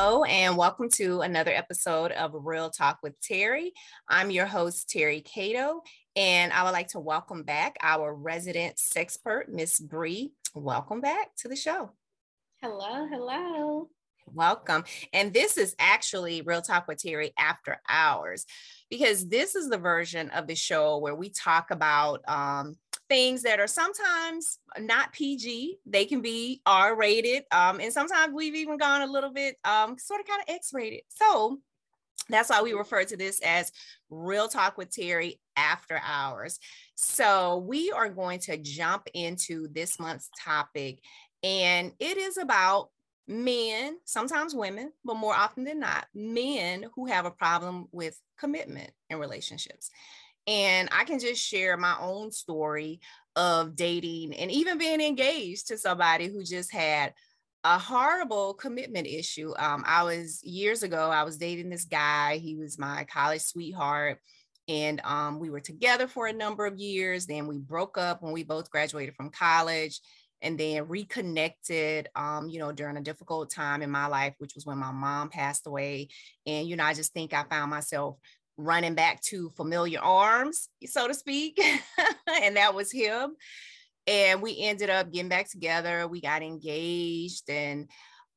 Hello, and welcome to another episode of Real Talk with Terry. I'm your host, Terry Cato, and I would like to welcome back our resident sexpert, Miss Bree. Welcome back to the show. Hello, hello. Welcome. And this is actually Real Talk with Terry After Hours, because this is the version of the show where we talk about things that are sometimes not PG. They can be R-rated. And sometimes we've even gone a little bit sort of kind of X-rated. So that's why we refer to this as Real Talk with Terry After Hours. So we are going to jump into this month's topic, and it is about men, sometimes women, but more often than not, men who have a problem with commitment in relationships. And I can just share my own story of dating and even being engaged to somebody who just had a horrible commitment issue. Years ago, I was dating this guy. He was my college sweetheart. And we were together for a number of years. Then we broke up when we both graduated from college, and then reconnected, during a difficult time in my life, which was when my mom passed away. And, I just think I found myself running back to familiar arms, so to speak. And that was him. And we ended up getting back together. We got engaged. And,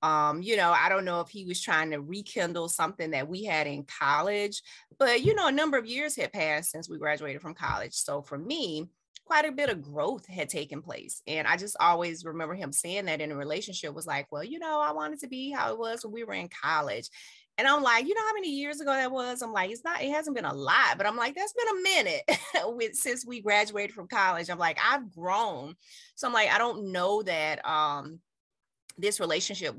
I don't know if he was trying to rekindle something that we had in college, but, a number of years had passed since we graduated from college. So for me, quite a bit of growth had taken place. And I just always remember him saying that in a relationship was like, well, I wanted to be how it was when we were in college. And I'm like, how many years ago that was? I'm like, it hasn't been a lot, but I'm like, that's been a minute since we graduated from college. I'm like, I've grown. So I'm like, I don't know that this relationship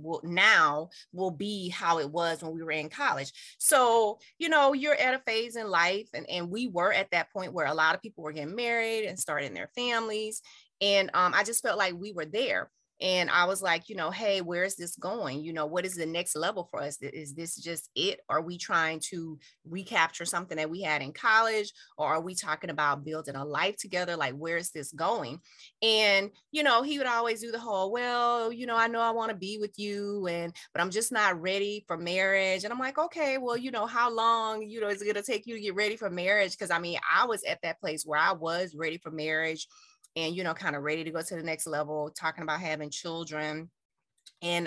will be how it was when we were in college. So, you're at a phase in life, and we were at that point where a lot of people were getting married and starting their families. And I just felt like we were there. And I was like, hey, where is this going? What is the next level for us? Is this just it? Are we trying to recapture something that we had in college? Or are we talking about building a life together? Like, where is this going? And, he would always do the whole, well, I know I want to be with you, but I'm just not ready for marriage. And I'm like, okay, well, how long, is it going to take you to get ready for marriage? Because I was at that place where I was ready for marriage and, kind of ready to go to the next level, talking about having children. And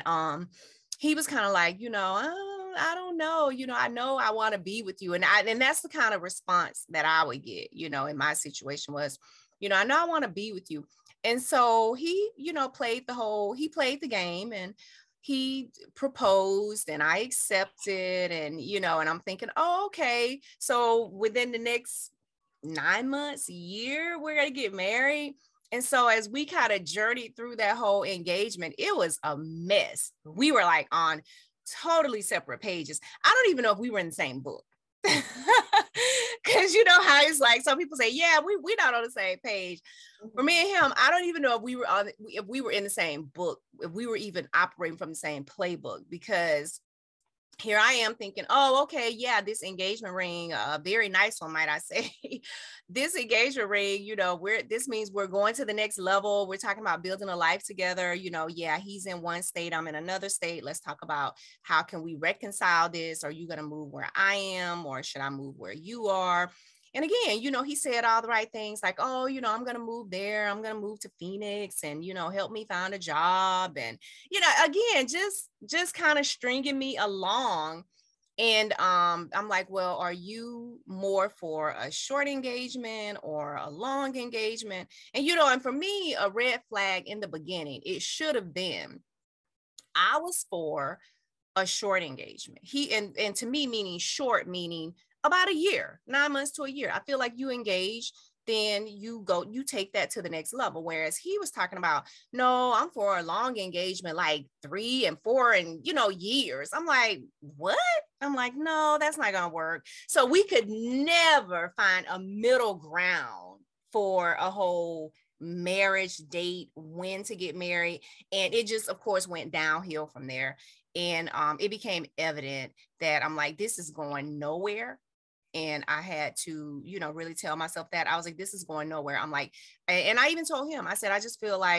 he was kind of like, I don't know, I know I want to be with you. And that's the kind of response that I would get, in my situation was, I know I want to be with you. And so he, played the game, and he proposed, and I accepted. And, and I'm thinking, oh, okay. So within the next 9 months, a year, we're going to get married. And so as we kind of journeyed through that whole engagement, it was a mess. We were like on totally separate pages. I don't even know if we were in the same book. Because you know how it's like, some people say, yeah, we're not on the same page. For me and him, I don't even know if we were in the same book, if we were even operating from the same playbook, because here I am thinking, oh, okay, yeah, this engagement ring, very nice one, might I say. This engagement ring, this means we're going to the next level. We're talking about building a life together. Yeah, he's in one state, I'm in another state. Let's talk about how can we reconcile this? Are you going to move where I am, or should I move where you are? And again, he said all the right things like, oh, I'm going to move there. I'm going to move to Phoenix and, help me find a job. And, again, just kind of stringing me along. And I'm like, well, are you more for a short engagement or a long engagement? And, and for me, a red flag in the beginning, it should have been, I was for a short engagement. And to me, meaning short, meaning about a year, 9 months to a year. I feel like you engage, then you take that to the next level. Whereas he was talking about, no, I'm for a long engagement, like 3 and 4 and, years. I'm like, what? I'm like, no, that's not going to work. So we could never find a middle ground for a whole marriage date, when to get married. And it just, of course, went downhill from there. And it became evident that I'm like, this is going nowhere. And I had to, really tell myself that. I was like, this is going nowhere. I'm like, and I even told him, I said, I just feel like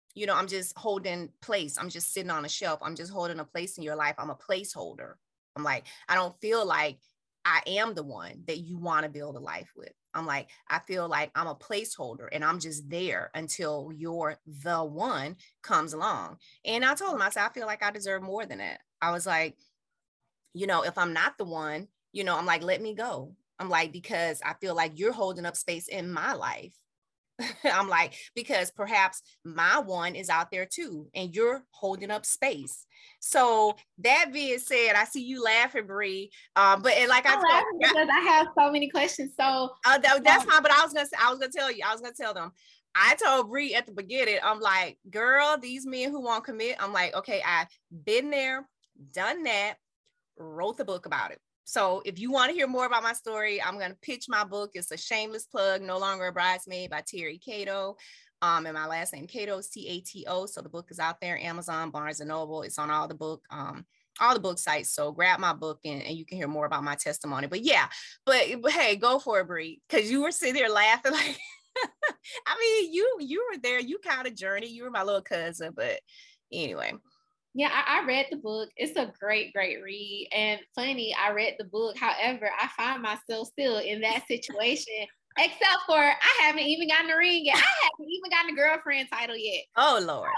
I'm just holding place. I'm just sitting on a shelf. I'm just holding a place in your life. I'm a placeholder. I'm like, I don't feel like I am the one that you want to build a life with. I'm like, I feel like I'm a placeholder and I'm just there until you're the one comes along. And I told him, I said, I feel like I deserve more than that. I was like, if I'm not the one, I'm like, let me go. I'm like, because I feel like you're holding up space in my life. I'm like, because perhaps my one is out there too, and you're holding up space. So that being said, I see you laughing, Bree. But and like I I'm told, laughing because I have so many questions. So that's fine. But I was gonna tell you, I was gonna tell them. I told Bree at the beginning, I'm like, girl, these men who won't commit. I'm like, okay, I've been there, done that, wrote the book about it. So if you want to hear more about my story, I'm going to pitch my book. It's a shameless plug, No Longer a Bridesmaid by Terry Cato. And my last name, Cato, is Cato. So the book is out there, Amazon, Barnes and Noble. It's on all the book sites. So grab my book and you can hear more about my testimony. But yeah, but hey, go for it, Bree, because you were sitting there laughing like, I mean, you were there. You kind of journey. You were my little cousin, but anyway. Yeah, I read the book. It's a great, great read. And funny, I read the book. However, I find myself still in that situation, except for I haven't even gotten a ring yet. I haven't even gotten a girlfriend title yet. Oh, Lord.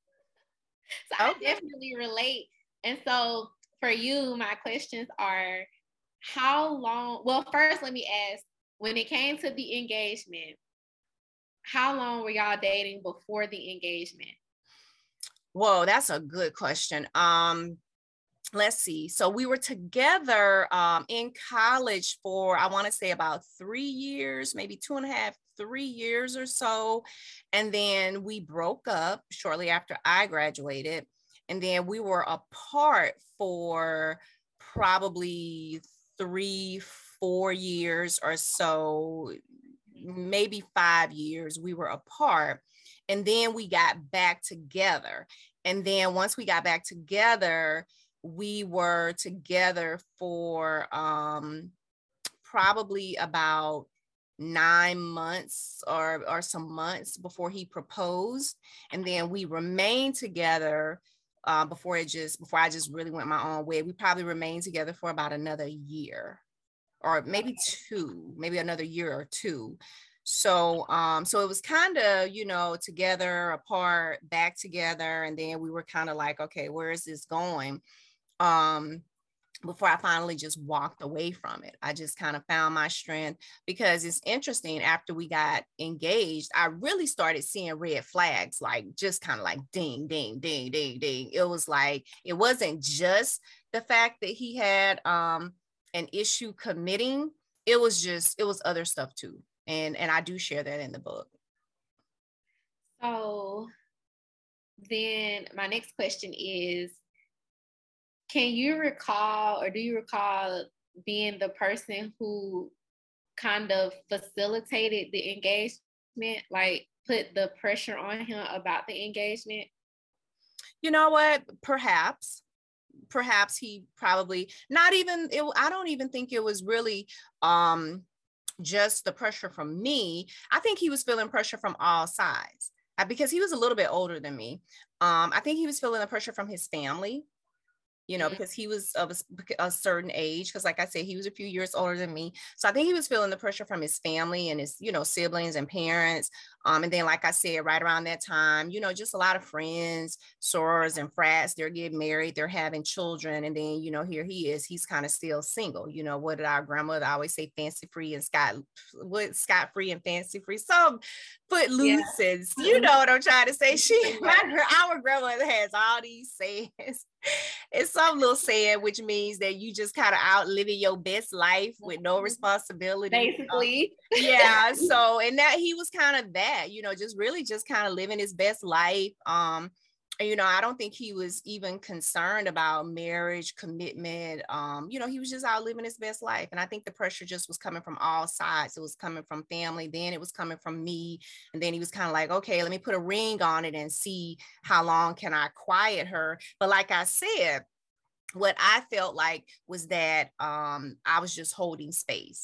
So I definitely relate. And so for you, my questions are how long? Well, first, let me ask, when it came to the engagement, how long were y'all dating before the engagement? Whoa, that's a good question. Let's see. So we were together in college for, I want to say about 3 years, maybe 2.5, 3 years or so. And then we broke up shortly after I graduated. And then we were apart for probably 3, 4 years or so, maybe 5 years we were apart. And then we got back together. And then once we got back together, we were together for probably about 9 months or some months before he proposed. And then we remained together before I just really went my own way. We probably remained together for about another year or maybe maybe another year or two. So so it was kind of, together, apart, back together, and then we were kind of like, okay, where is this going? Before I finally just walked away from it. I just kind of found my strength, because it's interesting, after we got engaged, I really started seeing red flags, like just kind of like ding, ding, ding, ding, ding. It was like, it wasn't just the fact that he had an issue committing. It was other stuff too. And I do share that in the book. So then my next question is, can you recall, or do you recall being the person who kind of facilitated the engagement, like put the pressure on him about the engagement? You know what? Perhaps he probably not even it, I don't even think it was really just the pressure from me. I think he was feeling pressure from all sides, because he was a little bit older than me. I think he was feeling the pressure from his family, because he was of a certain age, because like I said, he was a few years older than me. So I think he was feeling the pressure from his family and his, siblings and parents. And then, like I said, right around that time, just a lot of friends, sorors and frats, they're getting married, they're having children. And then, here he is, he's kind of still single. What did our grandmother always say? Fancy free and scot free and fancy free. Some footloose, yeah. And you know what I'm trying to say. Our grandmother has all these sayings. It's some little saying, which means that you just kind of out living your best life with no responsibility. Basically. Yeah. So, and that he was kind of that, just really just kind of living his best life. I don't think he was even concerned about marriage, commitment. He was just out living his best life. And I think the pressure just was coming from all sides. It was coming from family, then it was coming from me. And then he was kind of like, okay, let me put a ring on it and see how long can I quiet her. But like I said, what I felt like was that I was just holding space.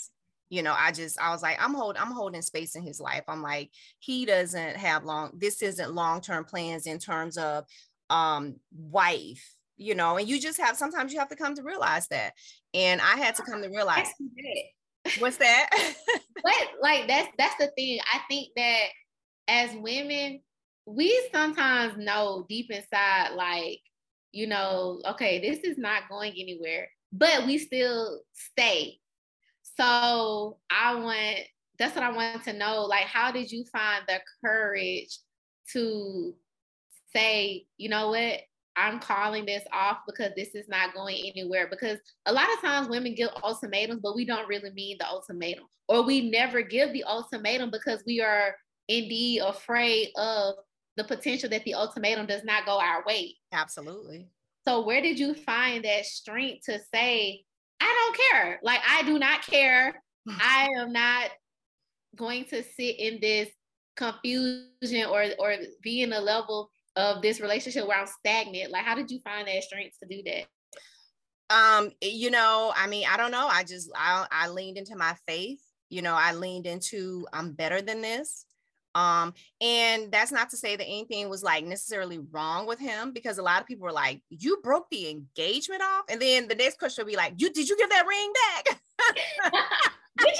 You know, I was like, I'm holding space in his life. I'm like, he doesn't have this isn't long-term plans in terms of wife, you know, and sometimes you have to come to realize that. And I had to come to realize. What's that? But like that's the thing. I think that as women, we sometimes know deep inside, like, you know, okay, this is not going anywhere, but we still stay. So that's what I want to know. Like, how did you find the courage to say, you know what, I'm calling this off because this is not going anywhere? Because a lot of times women give ultimatums, but we don't really mean the ultimatum, or we never give the ultimatum because we are indeed afraid of the potential that the ultimatum does not go our way. Absolutely. So where did you find that strength to say, I don't care. Like, I do not care. I am not going to sit in this confusion or be in a level of this relationship where I'm stagnant. Like, how did you find that strength to do that? You know, I mean, I don't know. I leaned into my faith. You know, I leaned into I'm better than this. And that's not to say that anything was like necessarily wrong with him, because a lot of people were like, you broke the engagement off. And then the next question would be like, did you give that ring back? Did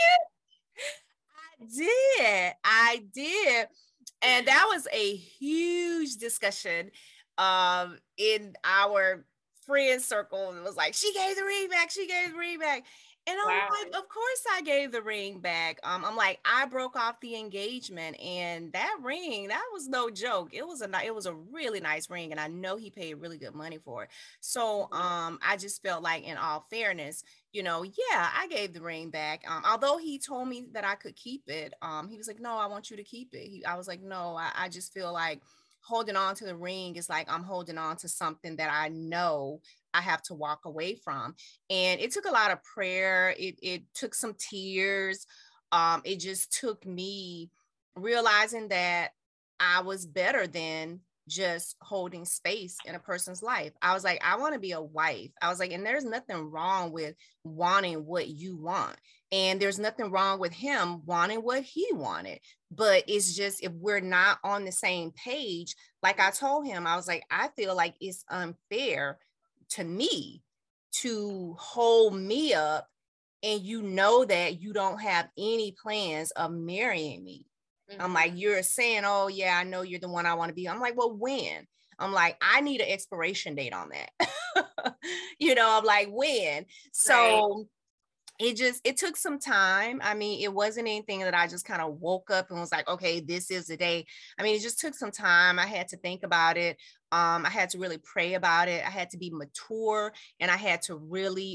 you? I did. And that was a huge discussion in our friend circle. It was like, she gave the ring back. She gave the ring back. And I'm like, of course I gave the ring back. I'm like, I broke off the engagement, and that ring, that was no joke. It was a really nice ring, and I know he paid really good money for it. So I just felt like, in all fairness, you know, yeah, I gave the ring back. Although he told me that I could keep it. He was like, no, I want you to keep it. I was like, no, I just feel like holding on to the ring is like I'm holding on to something that I know I have to walk away from. And it took a lot of prayer. It took some tears. It just took me realizing that I was better than just holding space in a person's life. I was like, I want to be a wife. I was like, and there's nothing wrong with wanting what you want. And there's nothing wrong with him wanting what he wanted. But it's just, if we're not on the same page, like I told him, I was like, I feel like it's unfair to me to hold me up, and you know that you don't have any plans of marrying me. Mm-hmm. I'm like, you're saying, oh yeah, I know you're the one I want to be. I'm like, well, when? I'm like, I need an expiration date on that. You know, I'm like, when? So it took some time. I mean, it wasn't anything that I just kind of woke up and was like, okay, this is the day. I mean, it just took some time. I had to think about it. I had to really pray about it. I had to be mature, and I had to really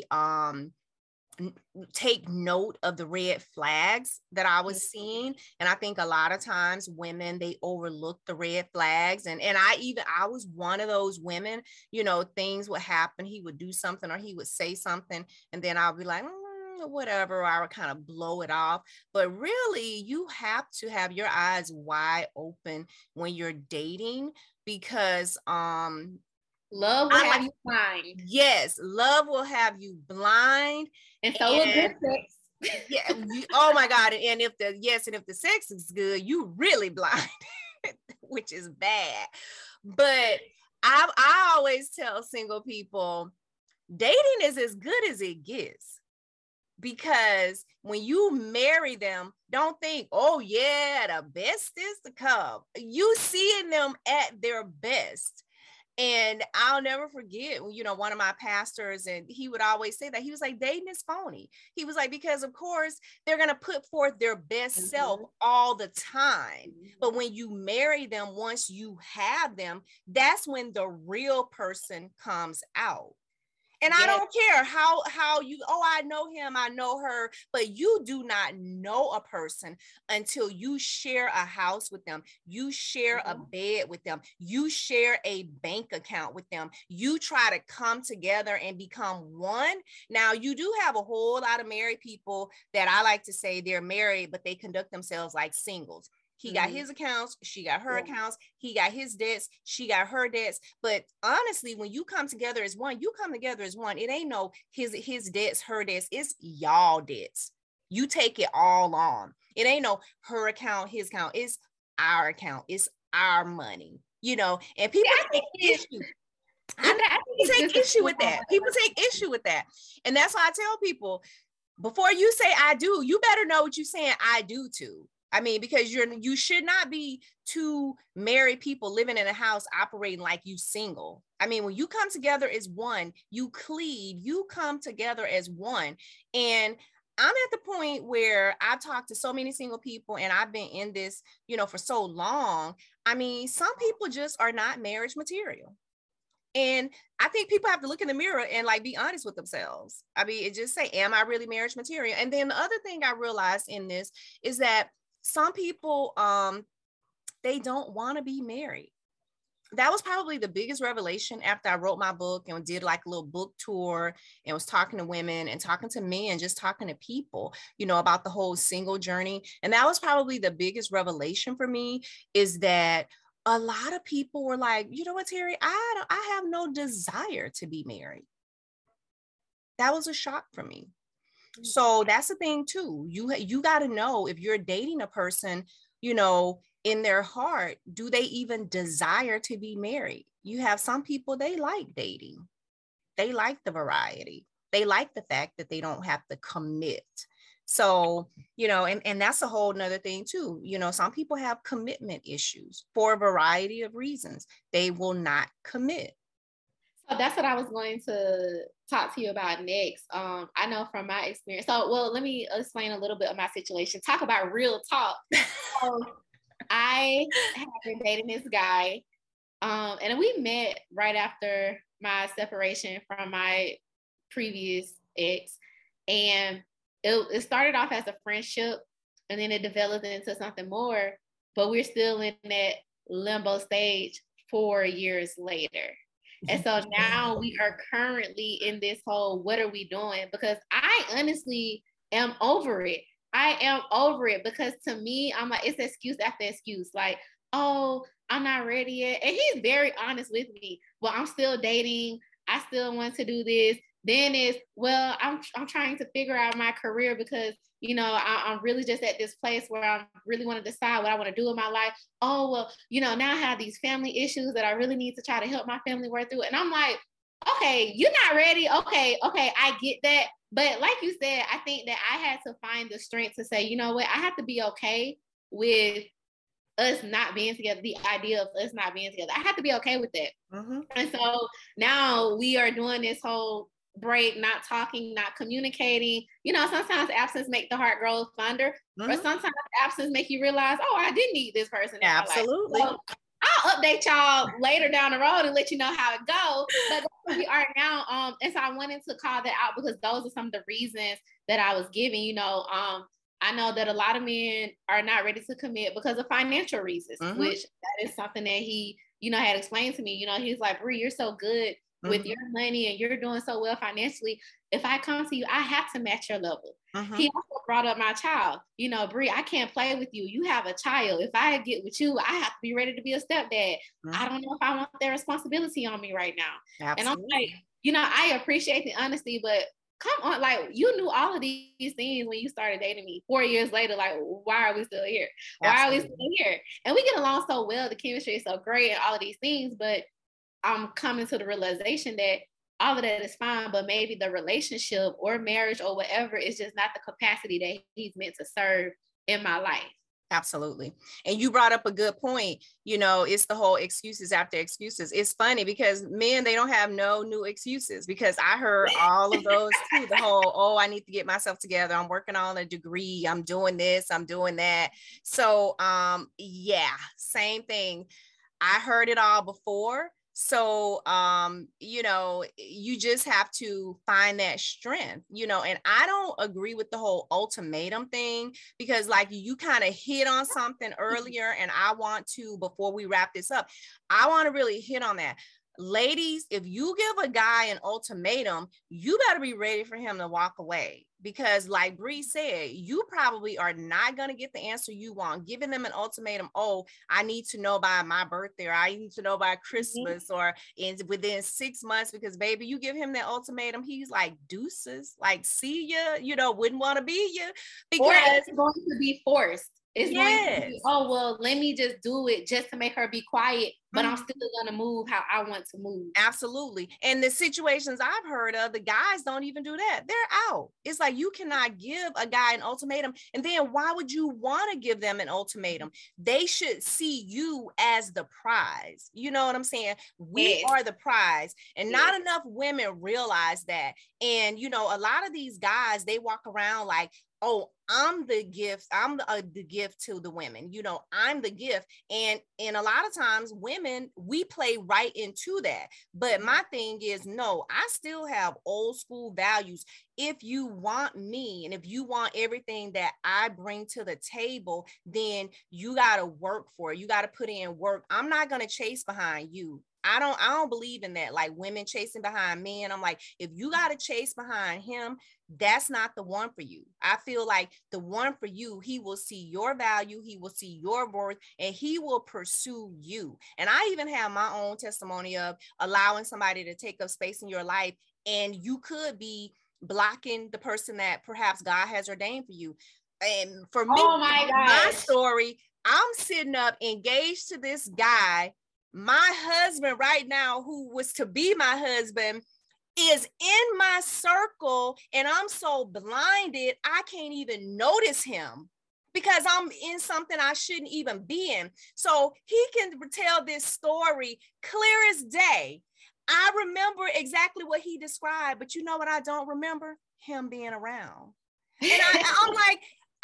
take note of the red flags that I was seeing. And I think a lot of times women, they overlook the red flags. And I was one of those women, you know, things would happen. He would do something or he would say something, and then I'll be like, whatever, I would kind of blow it off. But really, you have to have your eyes wide open when you're dating, because love will have you blind. Yes, love will have you blind. And so will good sex. Yeah. Oh my God. And if the sex is good, you really blind, which is bad. But I always tell single people, dating is as good as it gets. Because when you marry them, don't think, oh yeah, the best is to come. You seeing them at their best. And I'll never forget, you know, one of my pastors, and he would always say that. He was like, dating is phony. He was like, because of course they're going to put forth their best self all the time. But when you marry them, once you have them, that's when the real person comes out. And I don't care how you, oh, I know him, I know her, but you do not know a person until you share a house with them, you share a bed with them, you share a bank account with them, you try to come together and become one. Now, you do have a whole lot of married people that I like to say they're married, but they conduct themselves like singles. He got his accounts, she got her accounts, he got his debts, she got her debts. But honestly, when you come together as one, you come together as one. It ain't no his debts, her debts, it's y'all debts. You take it all on. It ain't no her account, his account. It's our account. It's our money, and people take issue. People take issue with that. People take issue with that. And that's why I tell people, before you say I do, you better know what you're saying I do to. I mean, because you should not be two married people living in a house operating like you single. I mean, when you come together as one, you cleave, you come together as one. And I'm at the point where I've talked to so many single people, and I've been in this, for so long. I mean, some people just are not marriage material. And I think people have to look in the mirror and like be honest with themselves. I mean, it just say, am I really marriage material? And then the other thing I realized in this is that some people, they don't want to be married. That was probably the biggest revelation after I wrote my book and did like a little book tour and was talking to women and talking to men, just talking to people, about the whole single journey. And that was probably the biggest revelation for me, is that a lot of people were like, you know what, Terry, I have no desire to be married. That was a shock for me. So that's the thing too. You got to know, if you're dating a person, in their heart, do they even desire to be married? You have some people, they like dating. They like the variety. They like the fact that they don't have to commit. So, and that's a whole nother thing too. Some people have commitment issues for a variety of reasons. They will not commit. So that's what I was going to talk to you about next. I know from my experience. So, well, let me explain a little bit of my situation. Talk about real talk. So, I have been dating this guy, and we met right after my separation from my previous ex, and it started off as a friendship, and then it developed into something more. But we're still in that limbo stage 4 years later. And so now we are currently in this whole, what are we doing? Because I honestly am over it. I am over it, because to me, I'm like, it's excuse after excuse. Like, oh, I'm not ready yet. And he's very honest with me. Well, I'm still dating. I still want to do this. Then it's, well, I'm trying to figure out my career, because, I'm really just at this place where I really want to decide what I want to do in my life. Oh, well, now I have these family issues that I really need to try to help my family work through. And I'm like, okay, you're not ready. Okay, I get that. But like you said, I think that I had to find the strength to say, you know what, I have to be okay with us not being together, the idea of us not being together. I have to be okay with that. Mm-hmm. And so now we are doing this whole break, not talking, not communicating. Sometimes absence make the heart grow fonder, mm-hmm. Or sometimes absence make you realize, oh, I didn't need this person in Absolutely. my life. So I'll update y'all later down the road and let you know how it goes. But that's where we are now. And so I wanted to call that out, because those are some of the reasons that I was giving. I know that a lot of men are not ready to commit because of financial reasons, mm-hmm. which that is something that he, had explained to me. He's like, Bree, you're so good with mm-hmm. your money and you're doing so well financially. If I come to you, I have to match your level. Mm-hmm. He also brought up my child. Bree, I can't play with you. You have a child. If I get with you, I have to be ready to be a stepdad. Mm-hmm. I don't know if I want that responsibility on me right now. Absolutely. And I'm like, I appreciate the honesty, but come on, like, you knew all of these things when you started dating me. 4 years later, like, why are we still here? Why are we still here? And we get along so well. The chemistry is so great and all of these things, but I'm coming to the realization that all of that is fine, but maybe the relationship or marriage or whatever is just not the capacity that he's meant to serve in my life. Absolutely. And you brought up a good point. It's the whole excuses after excuses. It's funny because men, they don't have no new excuses, because I heard all of those too. The whole, oh, I need to get myself together. I'm working on a degree. I'm doing this. I'm doing that. So, yeah, same thing. I heard it all before. So, you just have to find that strength, and I don't agree with the whole ultimatum thing, because like you kind of hit on something earlier, and I want to, before we wrap this up, I want to really hit on that. ladies, if you give a guy an ultimatum, you better be ready for him to walk away. Because like Bree said, you probably are not going to get the answer you want. Giving them an ultimatum, oh, I need to know by my birthday, or I need to know by Christmas, or within 6 months, because baby, you give him that ultimatum, he's like, deuces, like, see ya, wouldn't want to be you. Or Because it's going to be forced. It's going to be, yes. oh, well, let me just do it just to make her be quiet, but I'm still going to move how I want to move. Absolutely. And the situations I've heard of, the guys don't even do that. They're out. It's like, you cannot give a guy an ultimatum. And then why would you want to give them an ultimatum? They should see you as the prize. You know what I'm saying? We are the prize. And not enough women realize that. And, a lot of these guys, they walk around like, oh, I'm the gift. I'm the gift to the women. I'm the gift. And a lot of times women, we play right into that. But my thing is, no, I still have old school values. If you want me and if you want everything that I bring to the table, then you got to work for it. You got to put in work. I'm not going to chase behind you. I don't believe in that, like women chasing behind men. I'm like, if you got to chase behind him, that's not the one for you. I feel like the one for you, he will see your value, he will see your worth, and he will pursue you. And I even have my own testimony of allowing somebody to take up space in your life, and you could be blocking the person that perhaps God has ordained for you. And for me, my story, I'm sitting up engaged to this guy. My husband right now, who was to be my husband, is in my circle, and I'm so blinded, I can't even notice him because I'm in something I shouldn't even be in. So he can tell this story clear as day. I remember exactly what he described, but you know what I don't remember? Him being around. And I'm like,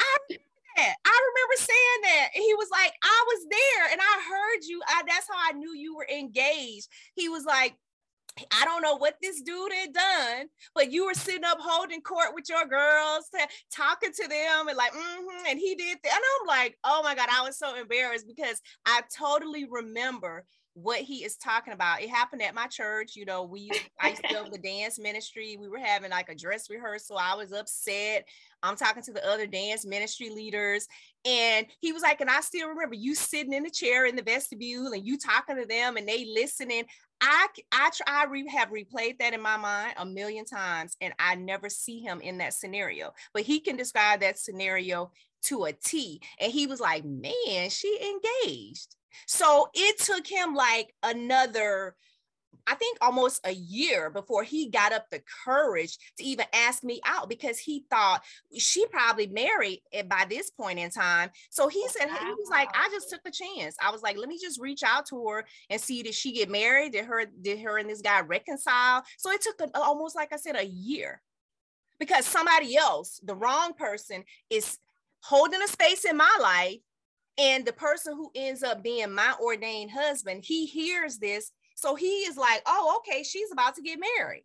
I remember saying that. And he was like, I was there and I heard you. That's how I knew you were engaged. He was like, I don't know what this dude had done, but you were sitting up holding court with your girls, talking to them and like, and he did that. And I'm like, oh my God, I was so embarrassed because I totally remember what he is talking about. It happened at my church. I used to have the dance ministry. We were having like a dress rehearsal. I was upset. I'm talking to the other dance ministry leaders. And he was like, and I still remember you sitting in the chair in the vestibule and you talking to them and they listening. I have replayed that in my mind a million times, and I never see him in that scenario, but he can describe that scenario to a T. And he was like, man, she engaged. So it took him like another, I think almost a year before he got up the courage to even ask me out, because he thought she probably married by this point in time. So he said, he was like, I just took a chance. I was like, let me just reach out to her and see, did she get married? Did her and this guy reconcile? So it took almost, like I said, a year, because somebody else, the wrong person, is holding a space in my life. And the person who ends up being my ordained husband, he hears this. So he is like, oh, okay, she's about to get married.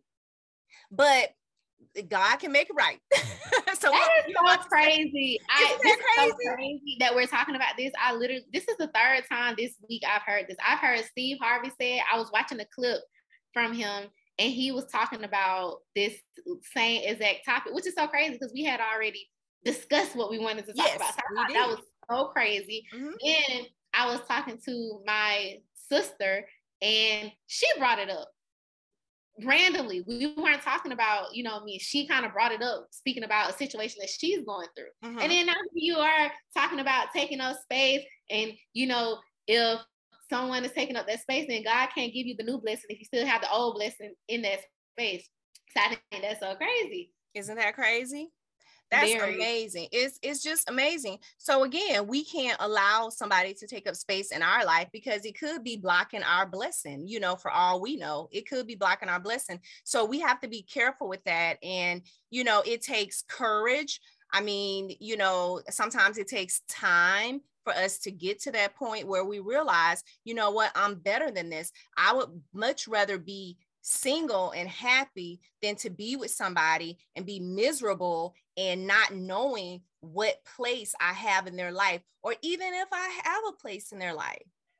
But God can make it right. So that is so crazy. Isn't that crazy? So crazy that we're talking about this. This is the third time this week I've heard this. I've heard Steve Harvey say, I was watching a clip from him and he was talking about this same exact topic, which is so crazy because we had already discussed what we wanted to talk about. So I thought that was so crazy. And I was talking to my sister and she brought it up randomly. We weren't talking about, me. She kind of brought it up, speaking about a situation that she's going through. And then now you are talking about taking up space. And, if someone is taking up that space, then God can't give you the new blessing if you still have the old blessing in that space. So I think that's so crazy. Isn't that crazy? That's amazing. It's just amazing. So again, we can't allow somebody to take up space in our life because it could be blocking our blessing, for all we know, it could be blocking our blessing. So we have to be careful with that. And, it takes courage. I mean, sometimes it takes time for us to get to that point where we realize, what, I'm better than this. I would much rather be single and happy than to be with somebody and be miserable and not knowing what place I have in their life, or even if I have a place in their life.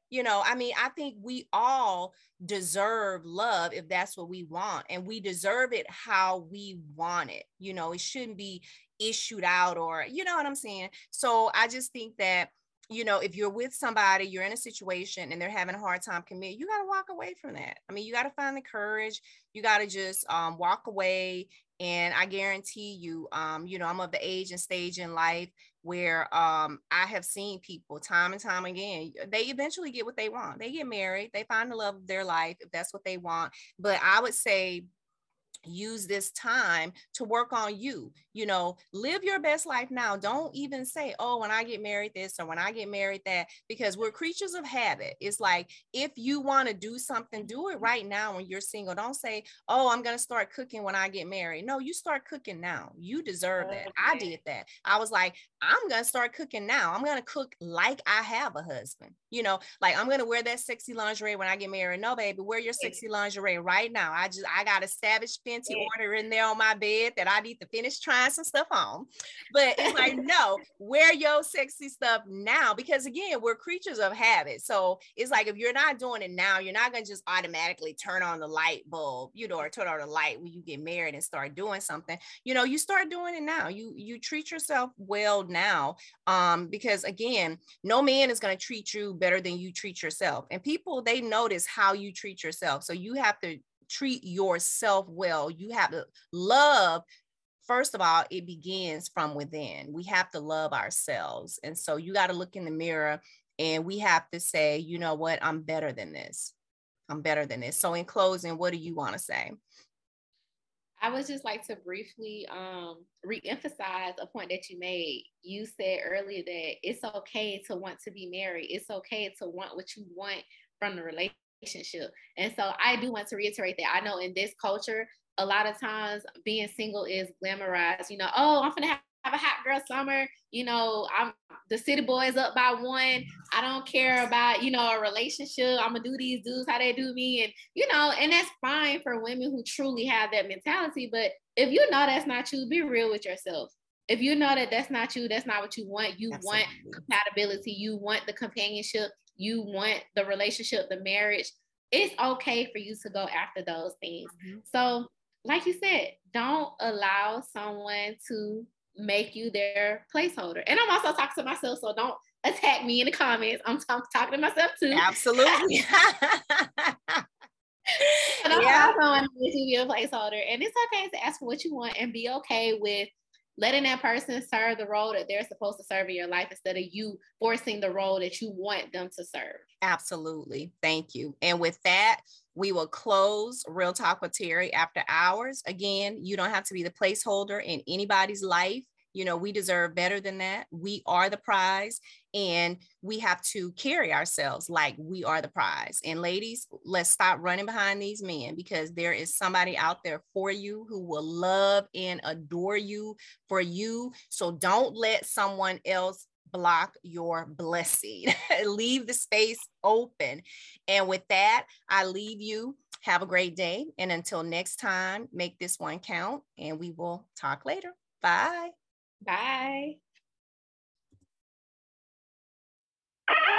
You know, I mean, I think we all deserve love if that's what we want, and we deserve it how we want it. You know, it shouldn't be issued out, or, you know what I'm saying? So I just think that, you know, if you're with somebody, you're in a situation and they're having a hard time committing, you got to walk away from that. I mean, you got to find the courage. You got to just walk away. And I guarantee you, you know, I'm of the age and stage in life where I have seen people time and time again, they eventually get what they want. They get married, they find the love of their life if that's what they want. But I would say, use this time to work on you. You know, live your best life now. Don't even say, oh, when I get married this or when I get married that, because we're creatures of habit. It's like, if you want to do something, do it right now when you're single. Don't say, oh, I'm going to start cooking when I get married. No, you start cooking now. You deserve that. I did that. I was like, I'm going to start cooking now. I'm going to cook like I have a husband. You know, like, I'm going to wear that sexy lingerie when I get married. No, baby, wear your sexy lingerie right now. I got a Savage Fenty order in there on my bed that I need to finish trying some stuff on. But it's like, no, wear your sexy stuff now, because again, we're creatures of habit. So it's like, if you're not doing it now, you're not going to just automatically turn on the light bulb, you know, or turn on the light when you get married and start doing something. You know, you start doing it now. You treat yourself well now, because again, no man is going to treat you better than you treat yourself. And people, they notice how you treat yourself. So you have to treat yourself well. You have to love. First of all, it begins from within. We have to love ourselves. And so you got to look in the mirror and we have to say, you know what? I'm better than this. I'm better than this. So in closing, what do you want to say? I would just like to briefly re-emphasize a point that you made. You said earlier that it's okay to want to be married. It's okay to want what you want from the relationship. And so I do want to reiterate that. I know in this culture, a lot of times being single is glamorized. You know, oh, I'm gonna have a hot girl summer. You know, I'm the city boys up by one. I don't care about, you know, a relationship. I'm gonna do these dudes how they do me. And, you know, and that's fine for women who truly have that mentality. But if you know that's not you, be real with yourself. If you know that that's not you, that's not what you want. You Absolutely. want compatibility. You want the companionship. You want the relationship, the marriage. It's okay for you to go after those things. Mm-hmm. So, like you said, don't allow someone to make you their placeholder. And I'm also talking to myself, so don't attack me in the comments. I'm talking to myself too. Absolutely. And I'm also to be a placeholder. And it's okay to ask for what you want and be okay with letting that person serve the role that they're supposed to serve in your life instead of you forcing the role that you want them to serve. Absolutely. Thank you. And with that, we will close Real Talk with Terry After Hours. Again, you don't have to be the placeholder in anybody's life. You know, we deserve better than that. We are the prize, and we have to carry ourselves like we are the prize. And ladies, let's stop running behind these men, because there is somebody out there for you who will love and adore you for you. So don't let someone else block your blessing. Leave the space open. And with that, I leave you. Have a great day. And until next time, make this one count, and we will talk later. Bye. Bye.